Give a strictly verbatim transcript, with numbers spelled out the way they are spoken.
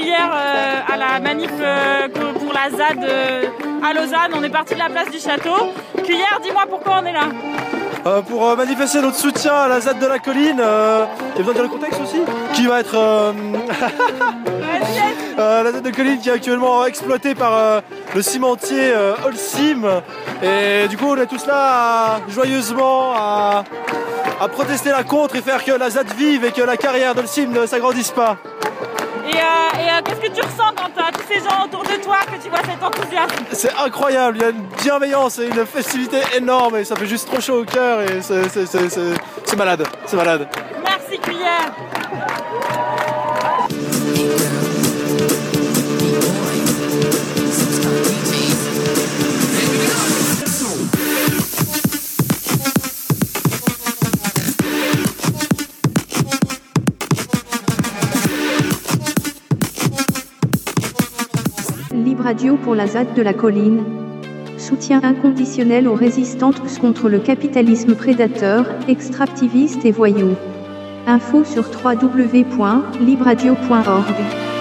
hier euh, à la manif euh, pour la Z A D euh, à Lausanne. On est parti de la place du Château. Cuillère, dis-moi pourquoi on est là. Euh, pour euh, manifester notre soutien à la Z A D de la colline, euh, il y a besoin de dire le contexte aussi, qui va être euh, euh, la Z A D de colline qui est actuellement exploitée par euh, le cimentier euh, Holcim, et du coup on est tous là à, joyeusement à, à protester la contre et faire que la Z A D vive et que la carrière d'Holcim ne s'agrandisse pas. Et, euh, et euh, qu'est-ce que tu ressens quand tu as tous ces gens autour de toi, que tu vois cet enthousiasme? C'est incroyable, il y a une bienveillance et une festivité énorme et ça fait juste trop chaud au cœur et c'est, c'est, c'est, c'est, c'est malade, c'est malade. Merci Cuillère. Libre Radio pour la Z A D de la colline. Soutien inconditionnel aux résistantes contre le capitalisme prédateur, extractiviste et voyou. Info sur w w w point libre radio point org.